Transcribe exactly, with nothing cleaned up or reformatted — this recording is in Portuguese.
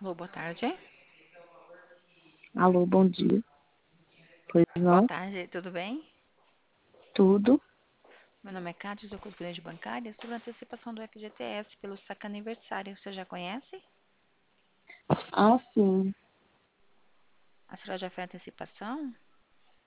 Alô, boa tarde. Alô, bom dia. Pois Boa não? tarde, tudo bem? Tudo? Meu nome é Cátia, sou correspondente bancária sobre a antecipação do F G T S pelo saque aniversário. Você já conhece? Ah, sim. A senhora já fez a antecipação?